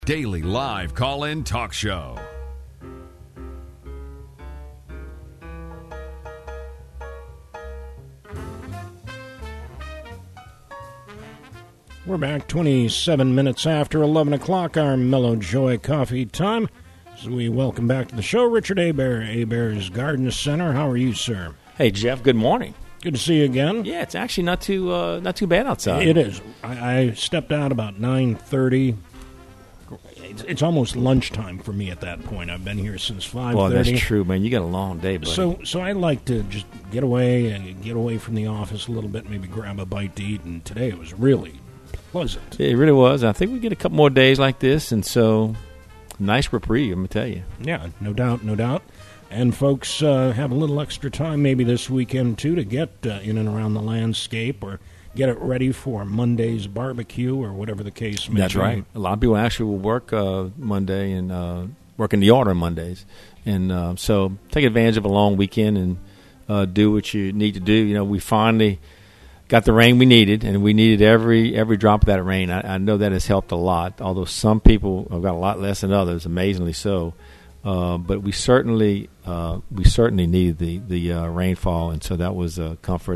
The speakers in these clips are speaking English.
Daily live call-in talk show. We're back 27 minutes after 11 o'clock, our Mellow Joy coffee time. So we welcome back to the show Richard Hebert, Hebert's Garden Center. How are you, sir? Hey, Jeff, good morning. Good to see you again. Yeah, it's actually not too bad outside. It is. I stepped out about 9:30. It's almost lunchtime for me at that point. I've been here since 5:30. Well, that's true, man. You got a long day, buddy. So I like to just get away from the office a little bit, maybe grab a bite to eat, and today it was really pleasant. It really was. I think we get a couple more days like this, and so nice reprieve, I'm going to tell you. Yeah, no doubt. And folks have a little extra time maybe this weekend, too, to get in and around the landscape or get it ready for Monday's barbecue or whatever the case may be. That's right. A lot of people actually will work Monday and work in the yard on Mondays. And so take advantage of a long weekend and do what you need to do. You know, we finally got the rain we needed, and we needed every drop of that rain. I know that has helped a lot, although some people have got a lot less than others, amazingly so. But we certainly needed the rainfall, and so that was a comfort.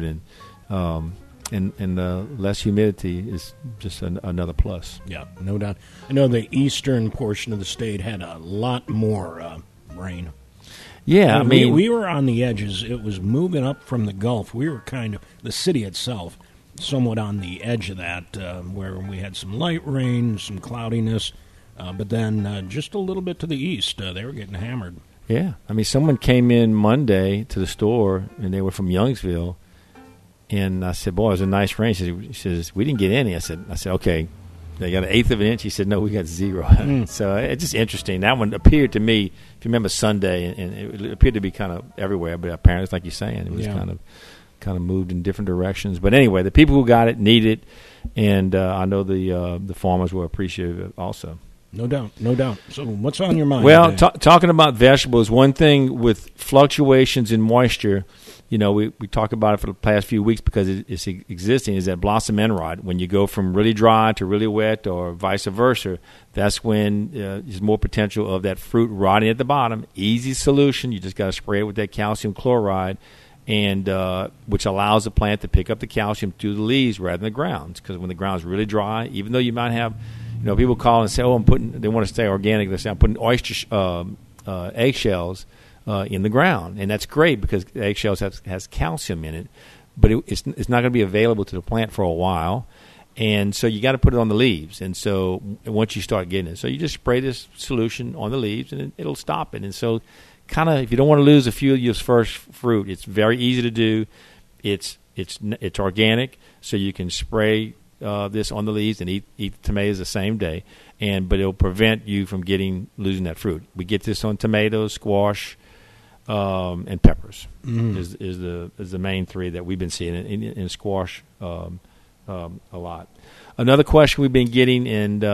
And less humidity is just another plus. Yeah, no doubt. I know the eastern portion of the state had a lot more rain. Yeah, I mean, we were on the edges. It was moving up from the Gulf. We were kind of, the city itself, somewhat on the edge of that, where we had some light rain, some cloudiness, but then just a little bit to the east, they were getting hammered. Yeah, I mean, someone came in Monday to the store, and they were from Youngsville, and I said, boy, it was a nice rain. She says, we didn't get any. I said, okay, they got 1/8 of an inch. He said, no, we got 0. So it's just interesting. That one appeared to me, if you remember Sunday, and it appeared to be kind of everywhere, but apparently, it's like you're saying, it was kind of moved in different directions. But anyway, the people who got it need it, and I know the farmers were appreciative also. No doubt. So what's on your mind? Well, talking about vegetables, one thing with fluctuations in moisture, you know, we talk about it for the past few weeks because it's existing, is that blossom end rot. When you go from really dry to really wet or vice versa, that's when there's more potential of that fruit rotting at the bottom. Easy solution. You just got to spray it with that calcium chloride, and which allows the plant to pick up the calcium through the leaves rather than the grounds. Because when the ground's really dry, even though you might have, you know, people call and say, they want to stay organic. They say, I'm putting oyster eggshells in the ground, and that's great because eggshells has calcium in it, but it's not going to be available to the plant for a while, and so you got to put it on the leaves. And so once you start getting it, so you just spray this solution on the leaves, and it'll stop it. And so, kind of, if you don't want to lose a few of your first fruit, it's very easy to do. It's organic, so you can spray this on the leaves and eat the tomatoes the same day, but it'll prevent you from losing that fruit. We get this on tomatoes, squash, and peppers is the main three that we've been seeing in squash a lot. Another question we've been getting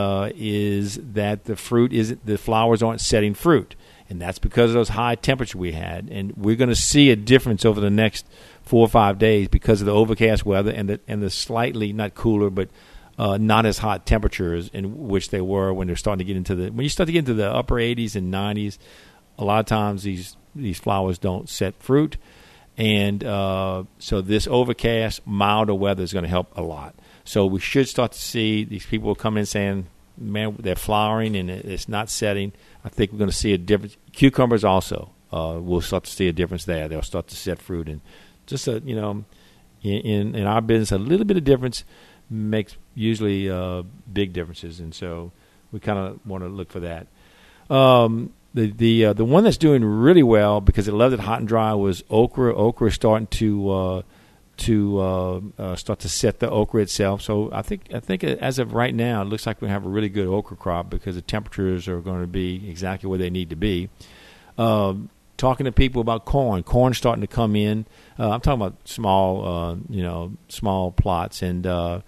is that the flowers aren't setting fruit, and that's because of those high temperatures we had. And we're going to see a difference over the next 4 or 5 days because of the overcast weather and the slightly not cooler but not as hot temperatures in which they were when they're starting to get when you start to get into the upper 80s and 90s. A lot of times these flowers don't set fruit, and so this overcast, milder weather is going to help a lot. So we should start to see these people come in saying, man, they're flowering and it's not setting. I think we're going to see a difference. Cucumbers also, we'll start to see a difference there. They'll start to set fruit, and just in our business, a little bit of difference makes usually big differences, and so we kind of want to look for that. The one that's doing really well because it loved it hot and dry was okra. Okra is starting to start to set the okra itself. So I think as of right now, it looks like we have a really good okra crop because the temperatures are going to be exactly where they need to be. Talking to people about corn's starting to come in. I'm talking about small plots, and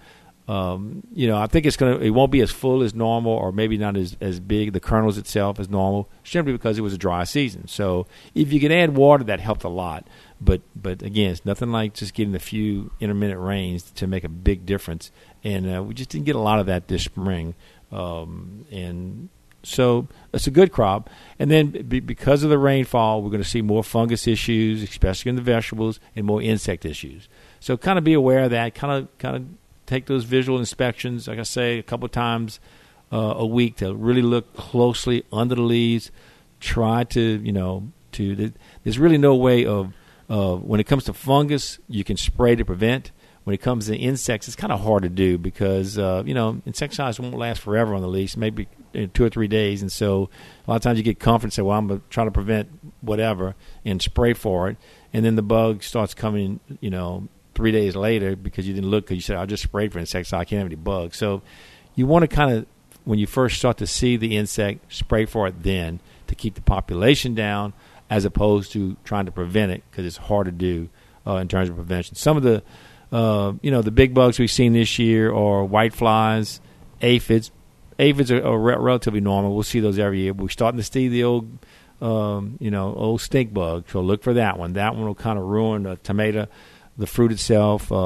I think it won't be as full as normal, or maybe not as big, the kernels itself as normal, simply because it was a dry season. So if you can add water, that helped a lot. But again, it's nothing like just getting a few intermittent rains to make a big difference. And we just didn't get a lot of that this spring. And so it's a good crop. And then because of the rainfall, we're going to see more fungus issues, especially in the vegetables, and more insect issues. So kind of be aware of that. Kind of take those visual inspections, like I say, a couple of times a week to really look closely under the leaves. Try to, there's really no way of when it comes to fungus, you can spray to prevent. When it comes to insects, it's kind of hard to do because, insecticides won't last forever on the leaves, maybe 2 or 3 days. And so a lot of times you get comfort and say, well, I'm going to try to prevent whatever and spray for it. And then the bug starts coming, 3 days later because you didn't look because you said, I just sprayed for insecticide, I can't have any bugs. So you want to kind of, when you first start to see the insect, spray for it then to keep the population down as opposed to trying to prevent it because it's hard to do in terms of prevention. Some of the the big bugs we've seen this year are whiteflies, aphids. Aphids are relatively normal. We'll see those every year. We're starting to see the old, old stink bug. So look for that one. That one will kind of ruin the tomato, the fruit itself. A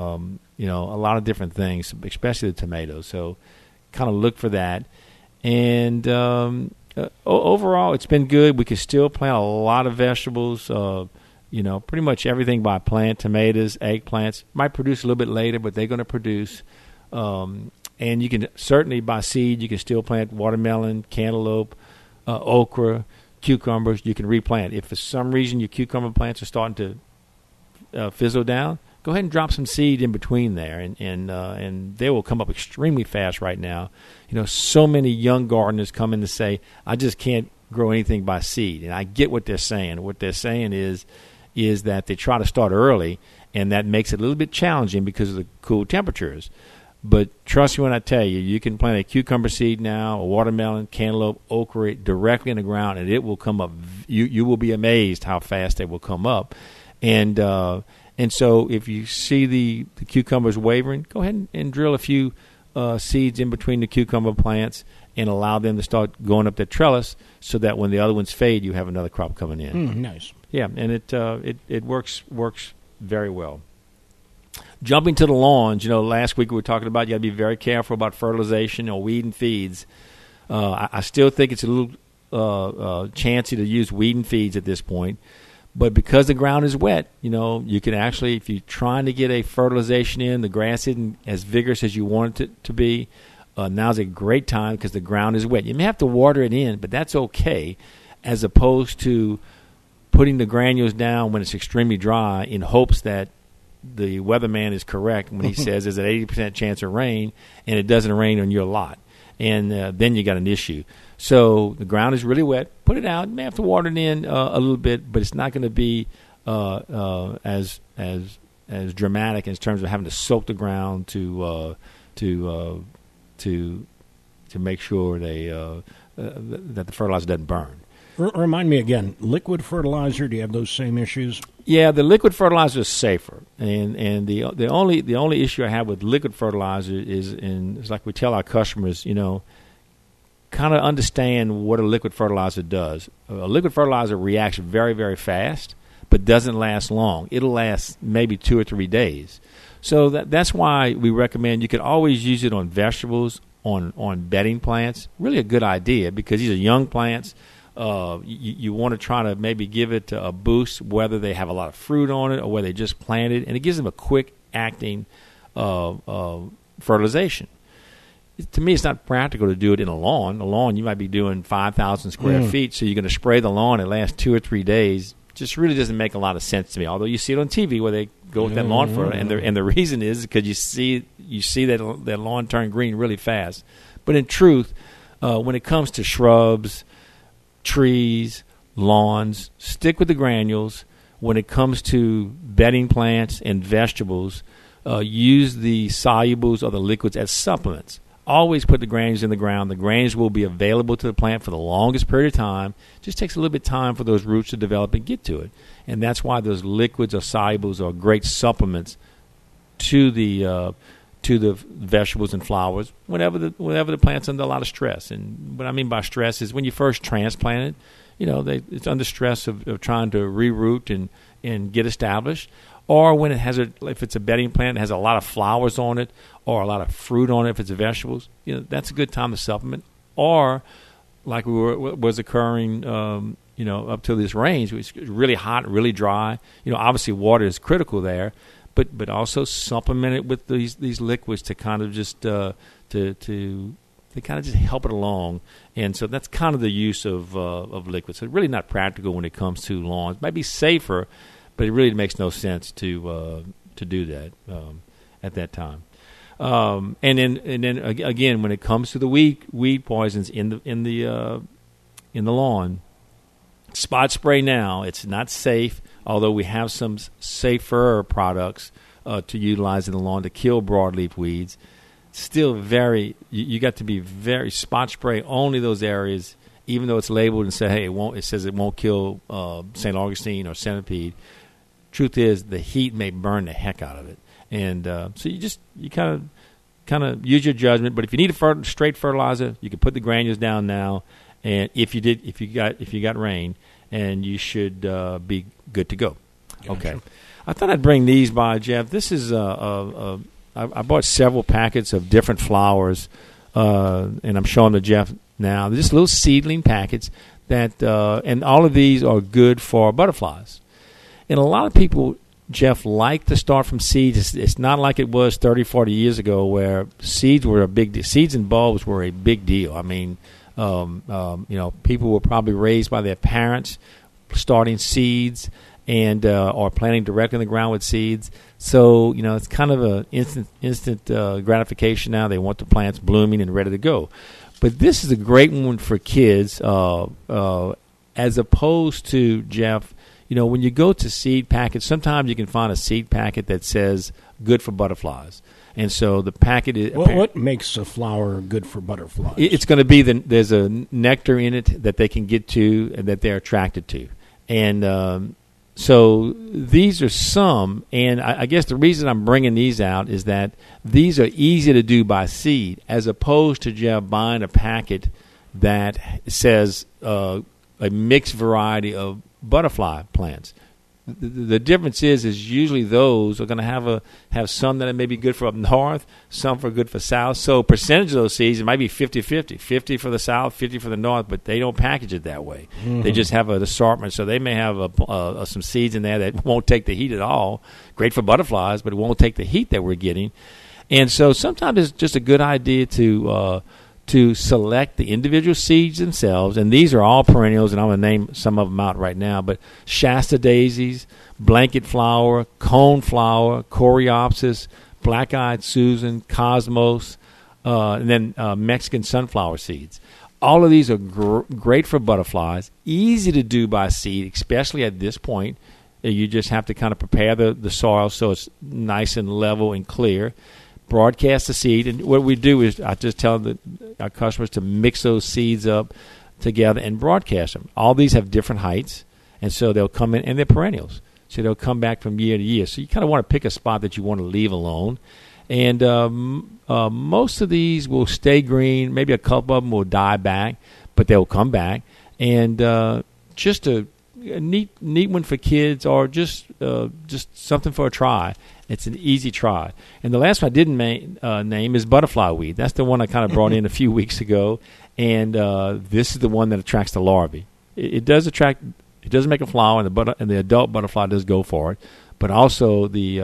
lot of different things, especially the tomatoes. So kind of look for that. And overall, it's been good. We can still plant a lot of vegetables. Pretty much everything by plant, tomatoes, eggplants. Might produce a little bit later, but they're going to produce. And you can certainly, by seed, you can still plant watermelon, cantaloupe, okra, cucumbers. You can replant. If for some reason your cucumber plants are starting to fizzle down, go ahead and drop some seed in between there, and they will come up extremely fast right now. So many young gardeners come in to say, I just can't grow anything by seed. And I get what they're saying. What they're saying is that they try to start early, and that makes it a little bit challenging because of the cool temperatures. But trust me when I tell you, you can plant a cucumber seed now, a watermelon, cantaloupe, okra directly in the ground, and it will come up. You will be amazed how fast they will come up. And so if you see the cucumbers wavering, go ahead and drill a few seeds in between the cucumber plants and allow them to start going up the trellis so that when the other ones fade, you have another crop coming in. Nice. Yeah, and it works very well. Jumping to the lawns, last week we were talking about you got to be very careful about fertilization or weed and feeds. I still think it's a little chancy to use weed and feeds at this point. But because the ground is wet, you can actually, if you're trying to get a fertilization in, the grass isn't as vigorous as you want it to be, now's a great time because the ground is wet. You may have to water it in, but that's okay, as opposed to putting the granules down when it's extremely dry in hopes that the weatherman is correct when he says there's an 80% chance of rain and it doesn't rain on your lot. And then you got an issue. So the ground is really wet. Put it out. You may have to water it in a little bit, but it's not going to be as dramatic in terms of having to soak the ground to make sure that the fertilizer doesn't burn. Remind me again, liquid fertilizer, do you have those same issues? Yeah, the liquid fertilizer is safer, and the only issue I have with liquid fertilizer is it's like we tell our customers, kind of understand what a liquid fertilizer does. A liquid fertilizer reacts very, very fast, but doesn't last long. It'll last maybe 2 or 3 days. So that's why we recommend you can always use it on vegetables, on bedding plants. Really a good idea because these are young plants. You want to try to maybe give it a boost, whether they have a lot of fruit on it or whether they just planted, and it gives them a quick acting fertilization. To me, it's not practical to do it in a lawn. A lawn, you might be doing 5,000 square feet, so you're going to spray the lawn. It lasts 2 or 3 days. Just really doesn't make a lot of sense to me. Although you see it on TV where they go with that lawn fertilizer, and the reason is because you see that lawn turn green really fast. But in truth, when it comes to shrubs, trees, lawns, stick with the granules. When it comes to bedding plants and vegetables, use the solubles or the liquids as supplements. Always put the granules in the ground. The granules will be available to the plant for the longest period of time. It just takes a little bit of time for those roots to develop and get to it. And that's why those liquids or solubles are great supplements to the vegetables and flowers whenever the plant's under a lot of stress. And what I mean by stress is when you first transplant it, it's under stress of trying to reroot and get established. or when it has if it's a bedding plant, it has a lot of flowers on it or a lot of fruit on it. If it's vegetables, that's a good time to supplement. Or like was occurring, up to this range, which is really hot, really dry. Obviously water is critical there, but also supplement it with these liquids to kind of just to kind of just help it along. And so that's kind of the use of liquids. So it's really not practical when it comes to lawns. It might be safer, but it really makes no sense to do that at that time. And then again, when it comes to the weed poisons in the lawn, spot spray now. It's not safe, although we have some safer products to utilize in the lawn to kill broadleaf weeds. Still you got to be very spot spray only those areas, even though it's labeled and say, hey, it says it won't kill St. Augustine or centipede. Truth is, the heat may burn the heck out of it. And so you kind of use your judgment. But if you need a straight fertilizer, you can put the granules down now. And if you got rain, and you should be good to go. Gotcha. Okay, I thought I'd bring these by, Jeff. This is I bought several packets of different flowers, and I'm showing them to Jeff now. They're just little seedling packets that, and all of these are good for butterflies. And a lot of people, Jeff, like to start from seeds. It's not like it was 30, 40 years ago where seeds were a big deal. Seeds and bulbs were a big deal. I mean, people were probably raised by their parents starting seeds and or planting directly in the ground with seeds. So, it's kind of an instant gratification now. They want the plants blooming and ready to go. But this is a great one for kids as opposed to, Jeff, when you go to seed packets, sometimes you can find a seed packet that says good for butterflies. And so the packet is... What makes a flower good for butterflies? It's going to be there's a nectar in it that they can get to and that they're attracted to. And so these are some, and I guess the reason I'm bringing these out is that these are easy to do by seed as opposed to Jeff buying a packet that says a mixed variety of butterfly plants. The difference is usually those are going to have some that may be good for up north, some for good for south. So percentage of those seeds, it might be 50-50, 50 for the south, 50 for the north, but they don't package it that way. Mm-hmm. They just have an assortment. So they may have some seeds in there that won't take the heat at all. Great for butterflies, but it won't take the heat that we're getting. And so sometimes it's just a good idea to select the individual seeds themselves, and these are all perennials, and I'm going to name some of them out right now, but Shasta daisies, blanket flower, cone flower, coreopsis, black-eyed Susan, cosmos, and then Mexican sunflower seeds. All of these are great for butterflies, easy to do by seed, especially at this point. You just have to kind of prepare the soil so it's nice and level and clear. Broadcast the seed, and what we do is I just tell our customers to mix those seeds up together and broadcast them. All these have different heights, and so they'll come in, and they're perennials, so they'll come back from year to year. So you kind of want to pick a spot that you want to leave alone, and most of these will stay green. Maybe a couple of them will die back, but they'll come back, and just a neat one for kids, or just something for a try. It's an easy try. And the last one I didn't name is butterfly weed. That's the one I kind of brought in a few weeks ago, and this is the one that attracts the larvae. It does attract. It doesn't make a flower, and the adult butterfly does go for it, but also the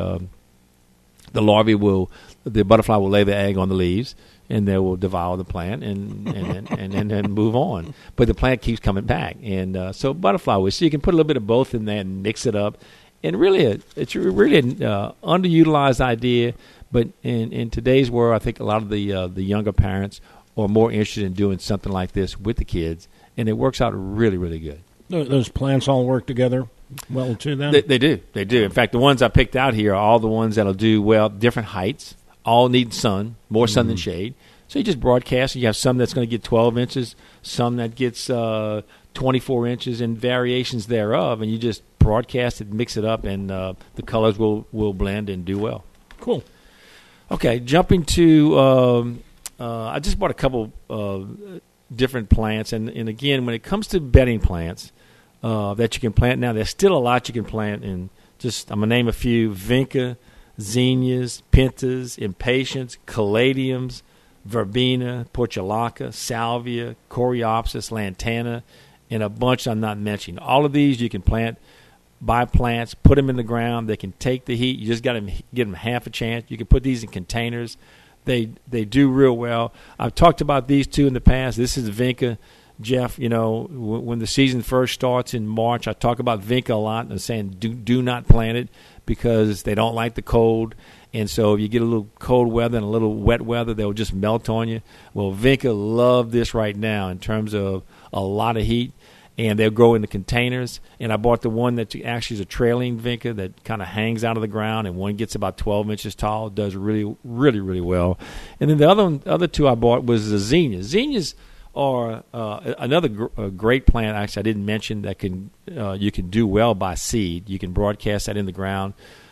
butterfly will lay the egg on the leaves, and they will devour the plant and then move on. But the plant keeps coming back, and so butterfly weed. So you can put a little bit of both in there and mix it up. And really, it's really an underutilized idea, but in today's world, I think a lot of the younger parents are more interested in doing something like this with the kids, and it works out really, really good. Those plants all work together well, too, then? They do. They do. In fact, the ones I picked out here are all the ones that'll do well, different heights, all need sun, more sun than shade. So you just broadcast, and you have some that's going to get 12 inches, some that gets 24 inches, and variations thereof, and you just broadcast it, mix it up, and the colors will blend and do well. Cool. Okay, jumping to I just bought a couple different plants, and again, when it comes to bedding plants that you can plant now, there's still a lot you can plant in I'm going to name a few: Vinca, Zinnias, Pentas, Impatiens, Caladiums, Verbena, Portulaca, Salvia, Coreopsis, Lantana, and a bunch I'm not mentioning. All of these you can plant by plants, put them in the ground. They can take the heat. You just got to give them half a chance. You can put these in containers. They do real well. I've talked about these two in the past. This is Vinca. Jeff, you know, when the season first starts in March, I talk about Vinca a lot and saying do not plant it because they don't like the cold. And so if you get a little cold weather and a little wet weather, they'll just melt on you. Well, Vinca love this right now in terms of a lot of heat, and they'll grow in the containers. And I bought the one that actually is a trailing Vinca that kind of hangs out of the ground, and one gets about 12 inches tall. Does really, really, really well. And then the other two I bought was the zinnias. Zinnias are another great plant. Actually, I didn't mention that you can do well by seed. You can broadcast that in the ground,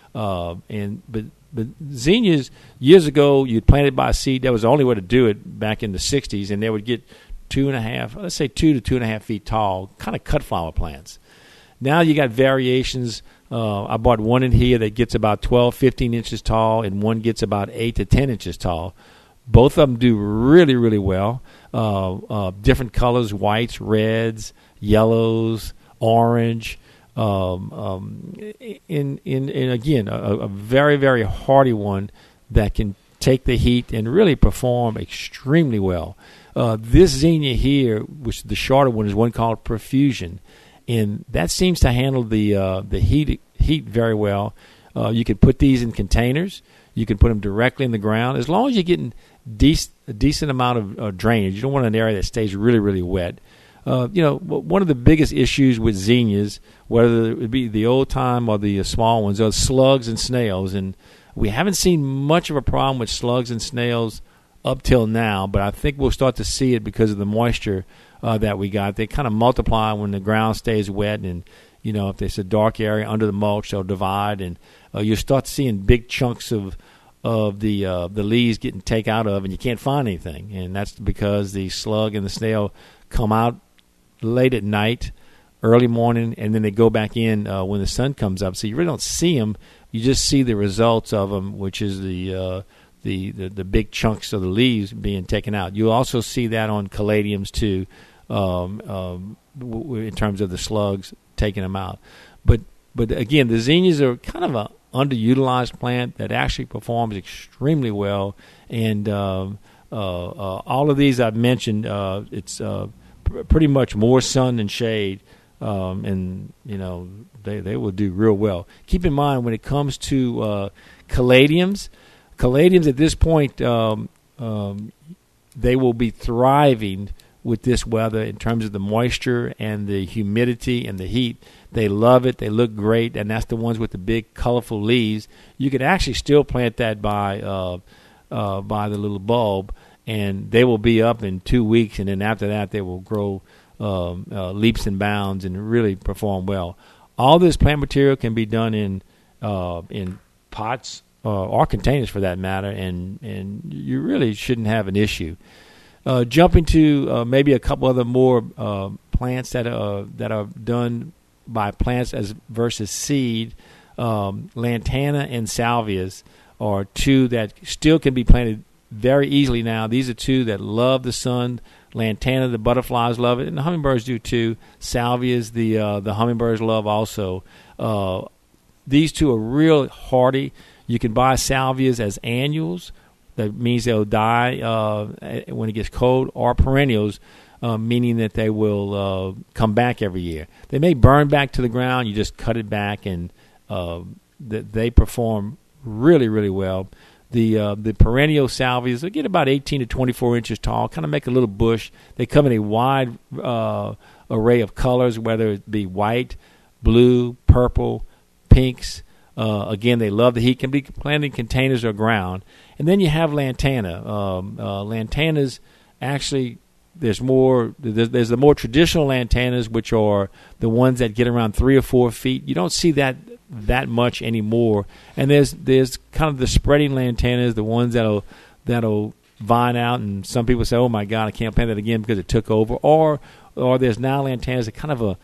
but zinnias, years ago, you'd plant it by seed. That was the only way to do it back in the 60s, and they would get 2.5, let's say 2 to 2.5 feet tall, kind of cut flower plants. Now you got variations. I bought one in here that gets about 12, 15 inches tall, and one gets about 8 to 10 inches tall. Both of them do really, really well. Different colors: whites, reds, yellows, orange. And again, a very, very hardy one that can take the heat and really perform extremely well. This zinnia here, which is the shorter one, is one called Profusion, and that seems to handle the heat very well. You could put these in containers. You can put them directly in the ground as long as you're getting a decent amount of drainage. You don't want an area that stays really, really wet. One of the biggest issues with zinnias, whether it be the old time or the small ones, are slugs and snails. And we haven't seen much of a problem with slugs and snails up till now, but I think we'll start to see it because of the moisture that we got. They kind of multiply when the ground stays wet, and if there's a dark area under the mulch, they'll divide, and you'll start seeing big chunks of the leaves getting taken out of, and you can't find anything. And that's because the slug and the snail come out late at night, early morning, and then they go back in when the sun comes up. So you really don't see them. You just see the results of them, which is the big chunks of the leaves being taken out. You'll also see that on caladiums too, in terms of the slugs taking them out. But again, the zinnias are kind of an underutilized plant that actually performs extremely well. And all of these I've mentioned, it's pretty much more sun than shade, and they will do real well. Keep in mind when it comes to caladiums at this point, they will be thriving with this weather in terms of the moisture and the humidity and the heat. They love it. They look great, and that's the ones with the big, colorful leaves. You could actually still plant that by the little bulb, and they will be up in 2 weeks, and then after that they will grow leaps and bounds and really perform well. All this plant material can be done in pots or containers for that matter, and you really shouldn't have an issue. Jumping to maybe a couple other more plants that are done by plants as versus seed, lantana and salvias are two that still can be planted very easily now. These are two that love the sun. Lantana, the butterflies love it, and the hummingbirds do too. Salvias, the hummingbirds love also. These two are real hardy. You can buy salvias as annuals. That means they'll die when it gets cold, or perennials, meaning that they will come back every year. They may burn back to the ground. You just cut it back, and they perform really, really well. The perennial salvias, they get about 18 to 24 inches tall, kind of make a little bush. They come in a wide array of colors, whether it be white, blue, purple, pinks. Again, they love the heat. Can be planted in containers or ground. And then you have lantana. Lantanas, actually, there's the more traditional lantanas, which are the ones that get around 3 or 4 feet. You don't see that much anymore. And there's kind of the spreading lantanas, the ones that'll vine out, and some people say, "Oh my God, I can't plant that again because it took over." Or there's now lantanas that kind of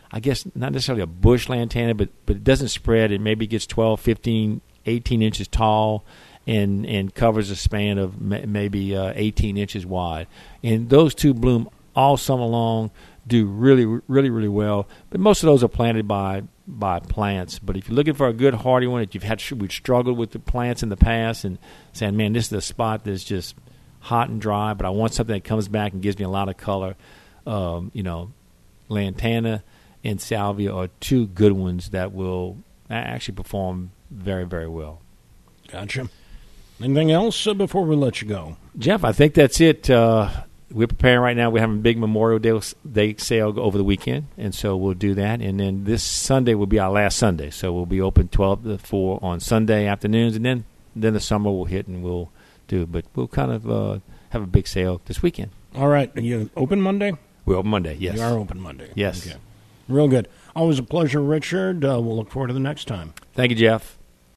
I guess not necessarily a bush lantana, but it doesn't spread. It maybe gets 12, 15, 18 inches tall and covers a span of maybe 18 inches wide. And those two bloom all summer long, do really, really, really well. But most of those are planted by plants. But if you're looking for a good hardy one, if we've struggled with the plants in the past and saying, man, this is a spot that's just hot and dry, but I want something that comes back and gives me a lot of color, lantana and salvia are two good ones that will actually perform very, very well. Gotcha. Anything else before we let you go? Jeff, I think that's it. We're preparing right now. We're having a big Memorial Day sale over the weekend, and so we'll do that. And then this Sunday will be our last Sunday, so we'll be open 12 to 4 on Sunday afternoons, and then the summer will hit and we'll do. But we'll kind of have a big sale this weekend. All right. Are you open Monday? We're open Monday, yes. You are open Monday. Yes. Okay. Real good. Always a pleasure, Richard. We'll look forward to the next time. Thank you, Jeff.